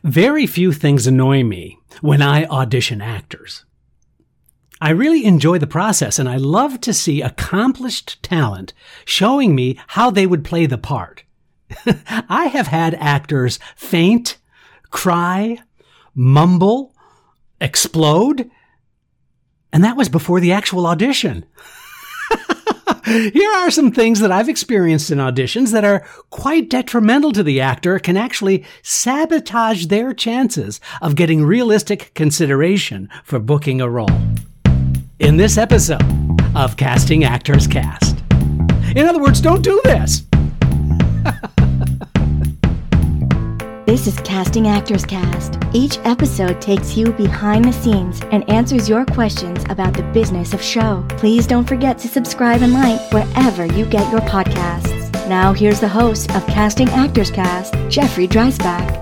Very few things annoy me when I audition actors. I really enjoy the process, and I love to see accomplished talent showing me how they would play the part. I have had actors faint, cry, mumble, explode, and that was before the actual audition. Here are some things that I've experienced in auditions that are quite detrimental to the actor, can actually sabotage their chances of getting realistic consideration for booking a role. In this episode of Casting Actors Cast. In other words, don't do this. This is Casting Actors Cast. Each episode takes you behind the scenes and answers your questions about the business of show. Please don't forget to subscribe and like wherever you get your podcasts. Now here's the host of Casting Actors Cast, Jeffrey Dreisbach.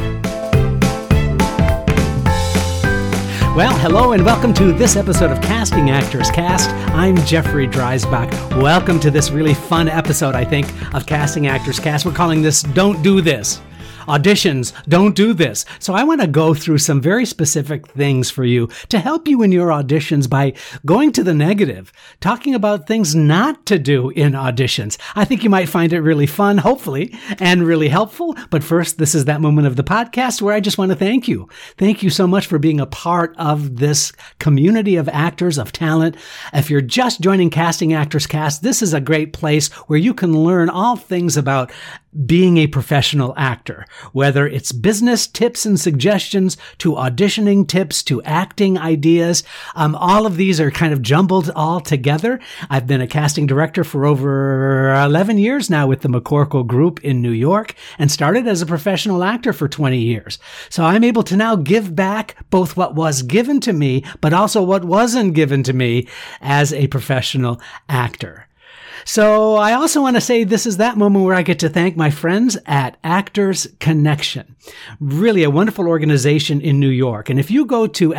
Well, hello and welcome to this episode of Casting Actors Cast. I'm Jeffrey Dreisbach. Welcome to this really fun episode, I think, of Casting Actors Cast. We're calling this Don't Do This. Auditions, don't do this. So I want to go through some very specific things for you to help you in your auditions by going to the negative, talking about things not to do in auditions. I think you might find it really fun, hopefully, and really helpful. But first, this is that moment of the podcast where I just want to thank you. Thank you so much for being a part of this community of actors, of talent. If you're just joining Casting Actors Cast, this is a great place where you can learn all things about being a professional actor, whether it's business tips and suggestions to auditioning tips to acting ideas. All of these are kind of jumbled all together. I've been a casting director for over 11 years now with the McCorkle Group in New York and started as a professional actor for 20 years. So I'm able to now give back both what was given to me, but also what wasn't given to me as a professional actor. So I also want to say this is that moment where I get to thank my friends at Actors Connection. Really a wonderful organization in New York. And if you go to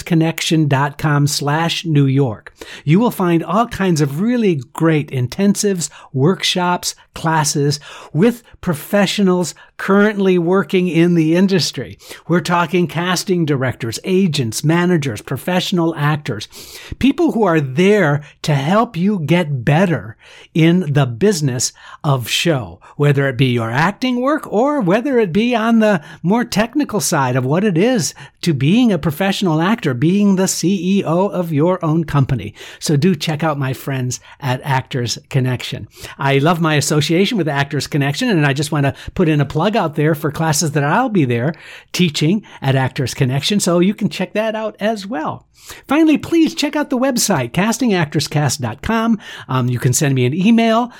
actorsconnection.com/New York, you will find all kinds of really great intensives, workshops, classes with professionals currently working in the industry. We're talking casting directors, agents, managers, professional actors, people who are there to help you get better in the business of show, whether it be your acting work or whether it be on the more technical side of what it is to being a professional actor, being the CEO of your own company. So do check out my friends at Actors Connection. I love my association with Actors Connection, and I just want to put in a plug out there for classes that I'll be there teaching at Actors Connection, so you can check that out as well. Finally, please check out the website, castingactorscast.com. You can send me an email,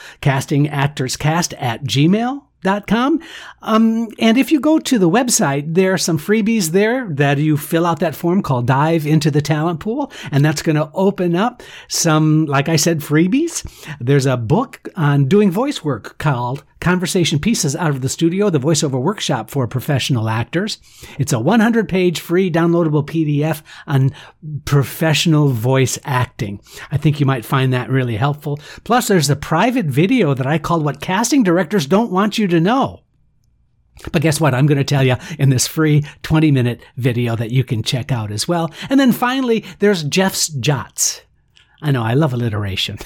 castingactorscast@gmail.com. And if you go to the website, there are some freebies there that you fill out that form called Dive into the Talent Pool, and that's going to open up some, like I said, freebies. There's a book on doing voice work called Conversation Pieces Out of the Studio, the voiceover workshop for professional actors. It's a 100-page free downloadable PDF on professional voice acting. I think you might find that really helpful. Plus, there's a private video that I called What Casting Directors Don't Want You to Know. But guess what? I'm going to tell you in this free 20-minute video that you can check out as well. And then finally, there's Jeff's Jots. I know, I love alliteration.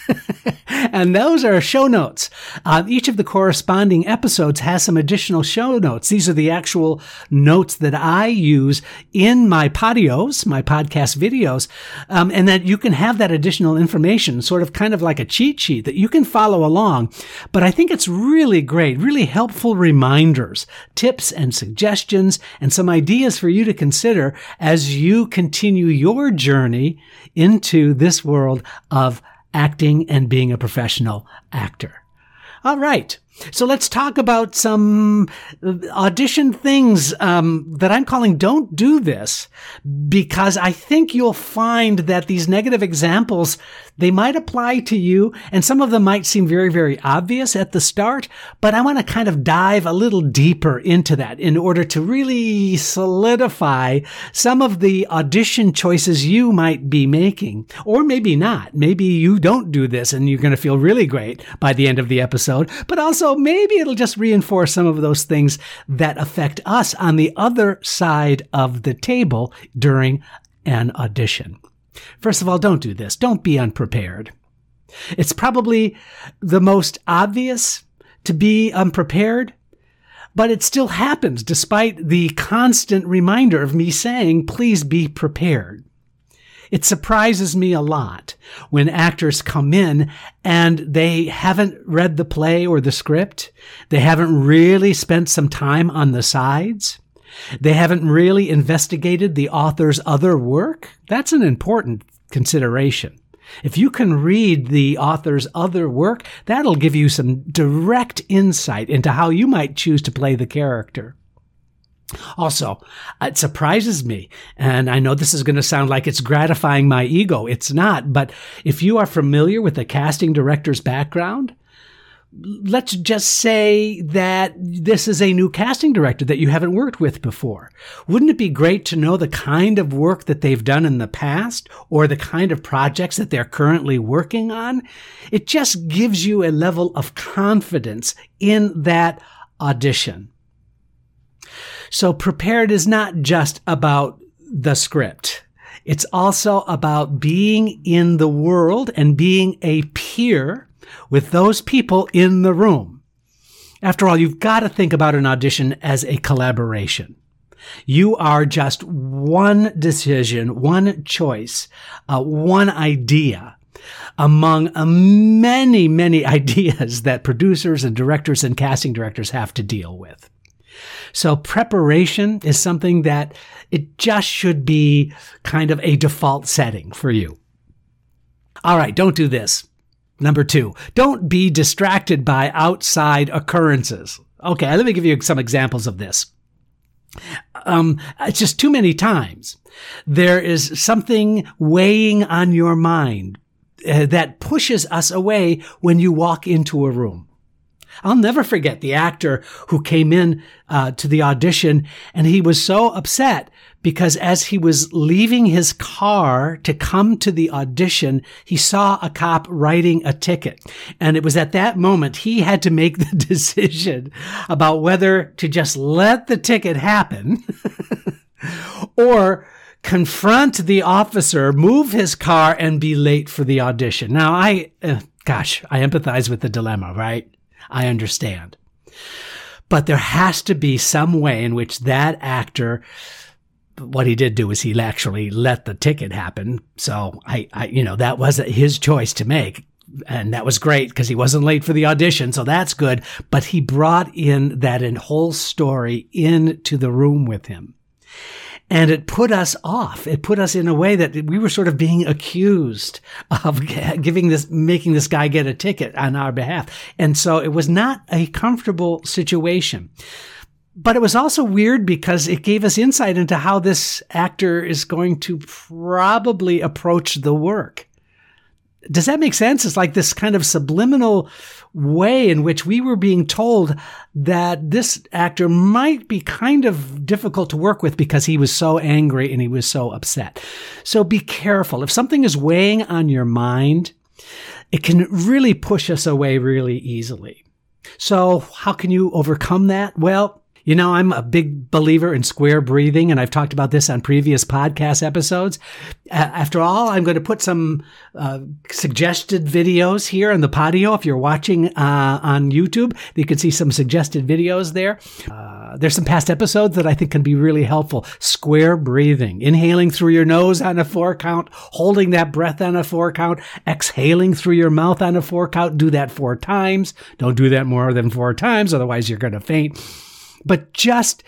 And those are show notes. Each of the corresponding episodes has some additional show notes. These are the actual notes that I use in my podios, my podcast videos, and that you can have that additional information, sort of kind of like a cheat sheet that you can follow along. But I think it's really great, really helpful reminders, tips and suggestions, and some ideas for you to consider as you continue your journey into this world of acting and being a professional actor. All right. So let's talk about some audition things that I'm calling Don't Do This, because I think you'll find that these negative examples, they might apply to you, and some of them might seem very, very obvious at the start, but I want to kind of dive a little deeper into that in order to really solidify some of the audition choices you might be making, or maybe not. Maybe you don't do this and you're going to feel really great by the end of the episode, but also also, maybe it'll just reinforce some of those things that affect us on the other side of the table during an audition. First of all, don't do this. Don't be unprepared. It's probably the most obvious to be unprepared, but it still happens despite the constant reminder of me saying, please be prepared. It surprises me a lot when actors come in and they haven't read the play or the script. They haven't really spent some time on the sides. They haven't really investigated the author's other work. That's an important consideration. If you can read the author's other work, that'll give you some direct insight into how you might choose to play the character. Also, it surprises me, and I know this is going to sound like it's gratifying my ego. It's not, but if you are familiar with the casting director's background, let's just say that this is a new casting director that you haven't worked with before. Wouldn't it be great to know the kind of work that they've done in the past or the kind of projects that they're currently working on? It just gives you a level of confidence in that audition. So prepared is not just about the script. It's also about being in the world and being a peer with those people in the room. After all, you've got to think about an audition as a collaboration. You are just one decision, one choice, one idea among many, many ideas that producers and directors and casting directors have to deal with. So preparation is something that it just should be kind of a default setting for you. All right, don't do this. Number 2, don't be distracted by outside occurrences. Okay, let me give you some examples of this. It's just too many times. There is something weighing on your mind that pushes us away when you walk into a room. I'll never forget the actor who came in to the audition, and he was so upset because as he was leaving his car to come to the audition, he saw a cop writing a ticket. And it was at that moment he had to make the decision about whether to just let the ticket happen or confront the officer, move his car, and be late for the audition. Now, I empathize with the dilemma, right? I understand. But there has to be some way in which that actor, what he did do is he actually let the ticket happen. So that was his choice to make. And that was great because he wasn't late for the audition. So that's good. But he brought in that whole story into the room with him. And it put us off. It put us in a way that we were sort of being accused of making this guy get a ticket on our behalf. And so it was not a comfortable situation. But it was also weird because it gave us insight into how this actor is going to probably approach the work. Does that make sense? It's like this kind of subliminal way in which we were being told that this actor might be kind of difficult to work with because he was so angry and he was so upset. So be careful. If something is weighing on your mind, it can really push us away really easily. So how can you overcome that? Well, I'm a big believer in square breathing, and I've talked about this on previous podcast episodes. After all, I'm going to put some suggested videos here on the Podio. If you're watching on YouTube, you can see some suggested videos there. There's some past episodes that I think can be really helpful. Square breathing, inhaling through your nose on a 4 count, holding that breath on a 4 count, exhaling through your mouth on a 4 count. Do that 4 times. Don't do that more than 4 times, otherwise you're going to faint. But just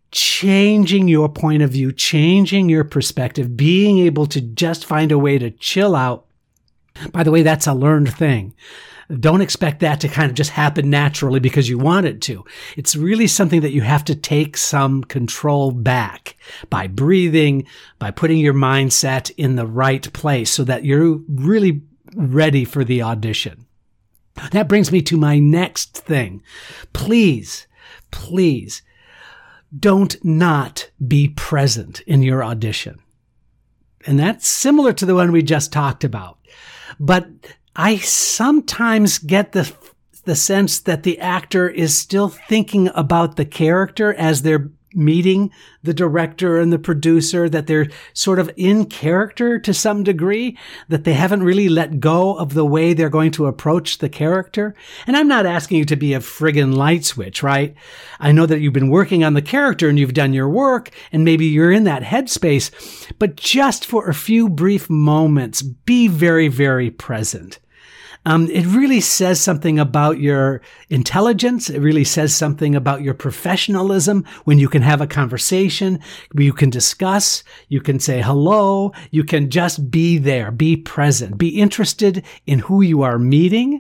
changing your point of view, changing your perspective, being able to just find a way to chill out. By the way, that's a learned thing. Don't expect that to kind of just happen naturally because you want it to. It's really something that you have to take some control back by breathing, by putting your mindset in the right place so that you're really ready for the audition. That brings me to my next thing. Please don't not be present in your audition. And that's similar to the one we just talked about. But I sometimes get the the sense that the actor is still thinking about the character as they're meeting the director and the producer, that they're sort of in character to some degree, that they haven't really let go of the way they're going to approach the character. And I'm not asking you to be a friggin' light switch, right? I know that you've been working on the character and you've done your work and maybe you're in that headspace, but just for a few brief moments, be very, very present. It really says something about your intelligence. It really says something about your professionalism when you can have a conversation, you can discuss, you can say hello, you can just be there, be present, be interested in who you are meeting.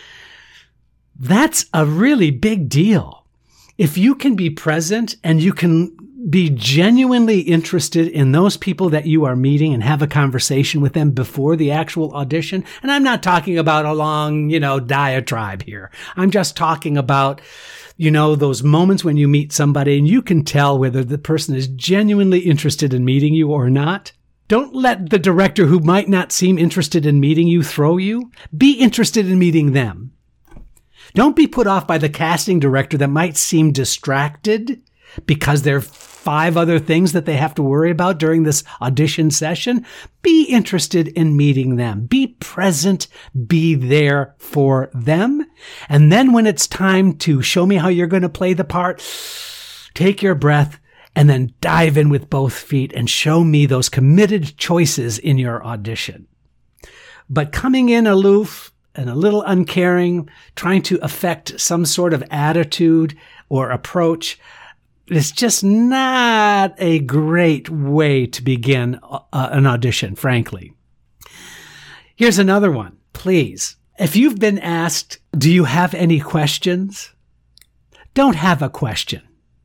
That's a really big deal. If you can be present and you can be genuinely interested in those people that you are meeting and have a conversation with them before the actual audition. And I'm not talking about a long, diatribe here. I'm just talking about, those moments when you meet somebody and you can tell whether the person is genuinely interested in meeting you or not. Don't let the director who might not seem interested in meeting you throw you. Be interested in meeting them. Don't be put off by the casting director that might seem distracted because there are 5 other things that they have to worry about during this audition session. Be interested in meeting them. Be present. Be there for them. And then when it's time to show me how you're going to play the part, take your breath and then dive in with both feet and show me those committed choices in your audition. But coming in aloof and a little uncaring, trying to affect some sort of attitude or approach, it's just not a great way to begin an audition, frankly. Here's another one. Please, if you've been asked, do you have any questions? Don't have a question.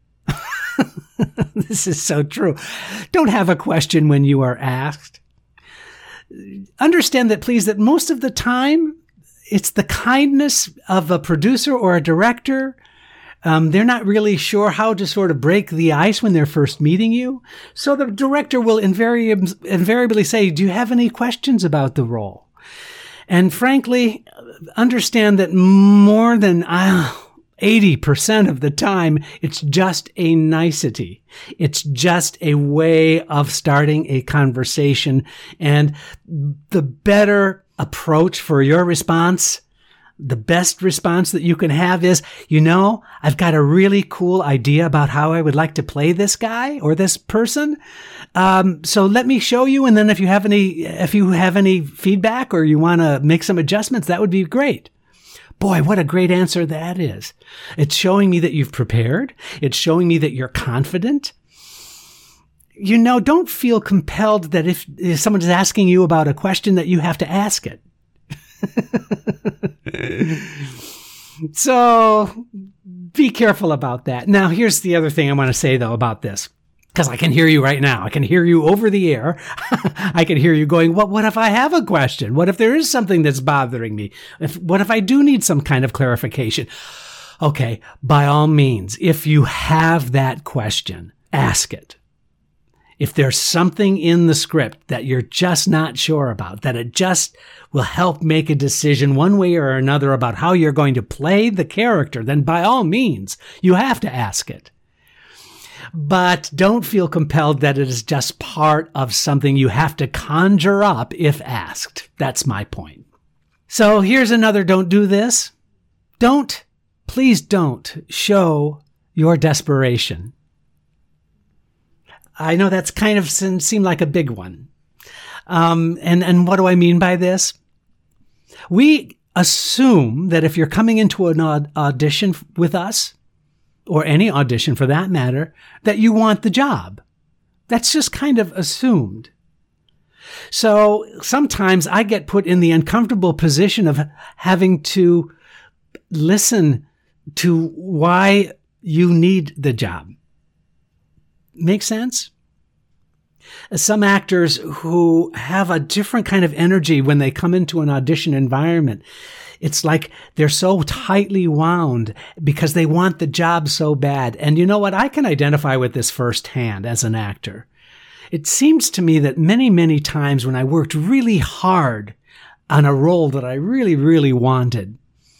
This is so true. Don't have a question when you are asked. Understand that, please, that most of the time, it's the kindness of a producer or a director. They're not really sure how to sort of break the ice when they're first meeting you. So the director will invariably say, do you have any questions about the role? And frankly, understand that more than 80% of the time, it's just a nicety. It's just a way of starting a conversation. And the better approach for your response, the best response that you can have is, I've got a really cool idea about how I would like to play this guy or this person. So let me show you. And then if you have any feedback or you want to make some adjustments, that would be great. Boy, what a great answer that is. It's showing me that you've prepared. It's showing me that you're confident. Don't feel compelled that if someone is asking you about a question that you have to ask it. So be careful about that. Now, here's the other thing I want to say, though, about this, because I can hear you right now. I can hear you over the air. I can hear you going, what if I have a question? What if there is something that's bothering me? What if I do need some kind of clarification? Okay, by all means, if you have that question, ask it. If there's something in the script that you're just not sure about, that it just will help make a decision one way or another about how you're going to play the character, then by all means, you have to ask it. But don't feel compelled that it is just part of something you have to conjure up if asked. That's my point. So here's another don't do this. Please don't show your desperation. I know that's kind of seemed like a big one. And what do I mean by this? We assume that if you're coming into an audition with us, or any audition for that matter, that you want the job. That's just kind of assumed. So sometimes I get put in the uncomfortable position of having to listen to why you need the job. Make sense? Some actors who have a different kind of energy when they come into an audition environment, it's like they're so tightly wound because they want the job so bad. And you know what? I can identify with this firsthand as an actor. It seems to me that many, many times when I worked really hard on a role that I really, really wanted,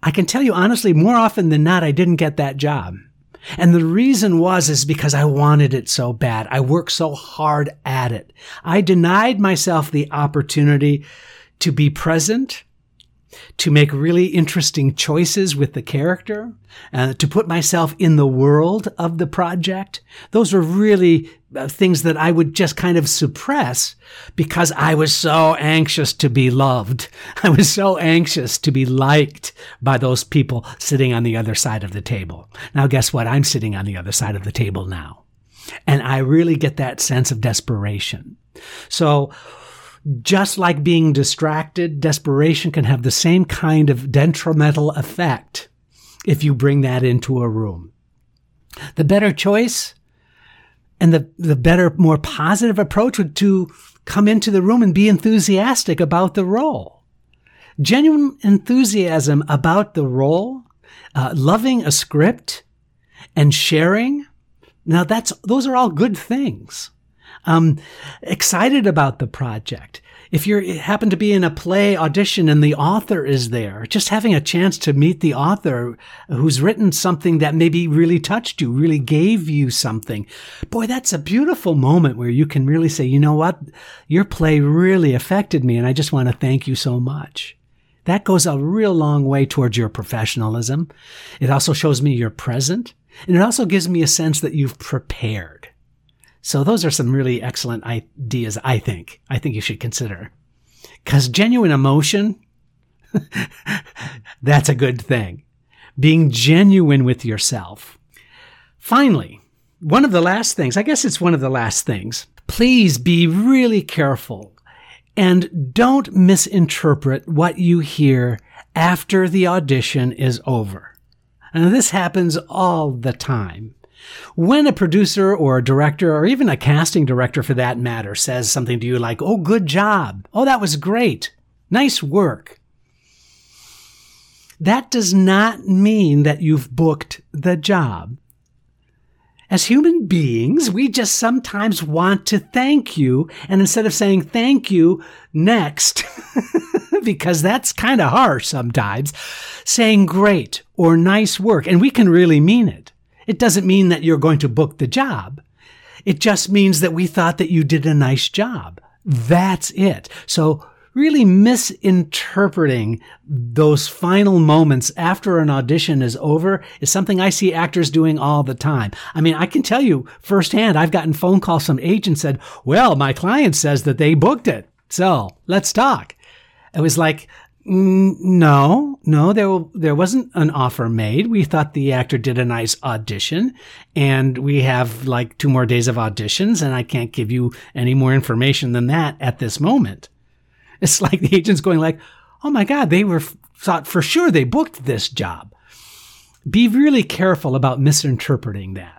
I can tell you honestly, more often than not, I didn't get that job. And the reason is because I wanted it so bad. I worked so hard at it. I denied myself the opportunity to be present, to make really interesting choices with the character, to put myself in the world of the project. Those were really things that I would just kind of suppress because I was so anxious to be loved. I was so anxious to be liked by those people sitting on the other side of the table. Now, guess what? I'm sitting on the other side of the table now. And I really get that sense of desperation. So, just like being distracted, desperation can have the same kind of detrimental effect if you bring that into a room. The better choice and the better, more positive approach would to come into the room and be enthusiastic about the role. Genuine enthusiasm about the role, loving a script and sharing. Now those are all good things. Excited about the project. If you happen to be in a play audition and the author is there, just having a chance to meet the author who's written something that maybe really touched you, really gave you something. Boy, that's a beautiful moment where you can really say, you know what? Your play really affected me and I just want to thank you so much. That goes a real long way towards your professionalism. It also shows me you're present, and it also gives me a sense that you've prepared. So those are some really excellent ideas, I think you should consider. Because genuine emotion, that's a good thing. Being genuine with yourself. Finally, one of the last things, please be really careful and don't misinterpret what you hear after the audition is over. And this happens all the time. When a producer or a director or even a casting director for that matter says something to you like, "Oh, good job. Oh, that was great. Nice work." That does not mean that you've booked the job. As human beings, we just sometimes want to thank you. And instead of saying thank you next, because that's kind of harsh sometimes, saying great or nice work. And we can really mean it. It doesn't mean that you're going to book the job. It just means that we thought that you did a nice job. That's it. So really misinterpreting those final moments after an audition is over is something I see actors doing all the time. I mean, I can tell you firsthand, I've gotten phone calls from agents said, "Well, my client says that they booked it. So let's talk." It was like, no, there wasn't an offer made. We thought the actor did a nice audition and we have like 2 more days of auditions and I can't give you any more information than that at this moment. It's like the agent's going like, "Oh my God, thought for sure they booked this job." Be really careful about misinterpreting that.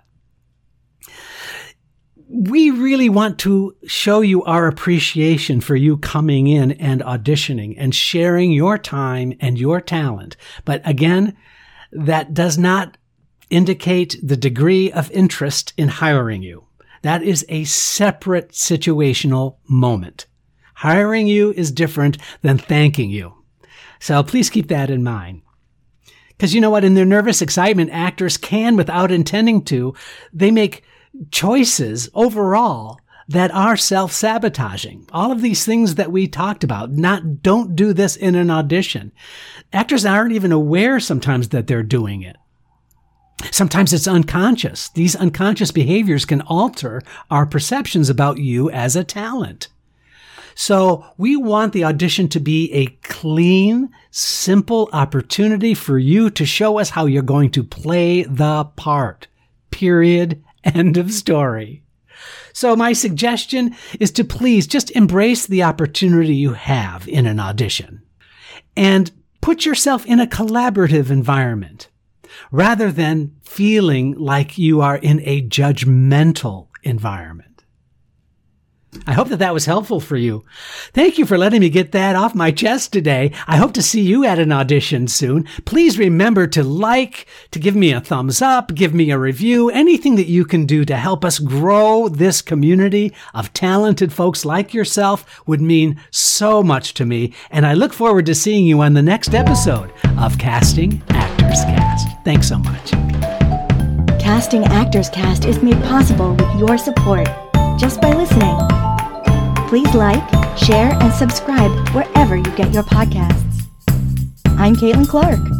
We really want to show you our appreciation for you coming in and auditioning and sharing your time and your talent. But again, that does not indicate the degree of interest in hiring you. That is a separate situational moment. Hiring you is different than thanking you. So please keep that in mind. Because you know what? In their nervous excitement, actors can, without intending to, they make choices overall that are self-sabotaging. All of these things that we talked about, don't do this in an audition. Actors aren't even aware sometimes that they're doing it. Sometimes it's unconscious. These unconscious behaviors can alter our perceptions about you as a talent. So we want the audition to be a clean, simple opportunity for you to show us how you're going to play the part. Period. End of story. So my suggestion is to please just embrace the opportunity you have in an audition and put yourself in a collaborative environment rather than feeling like you are in a judgmental environment. I hope that was helpful for you. Thank you for letting me get that off my chest today. I hope to see you at an audition soon. Please remember to give me a thumbs up, give me a review, anything that you can do to help us grow this community of talented folks like yourself would mean so much to me. And I look forward to seeing you on the next episode of Casting Actors Cast. Thanks so much. Casting Actors Cast is made possible with your support just by listening. Please like, share, and subscribe wherever you get your podcasts. I'm Caitlin Clark.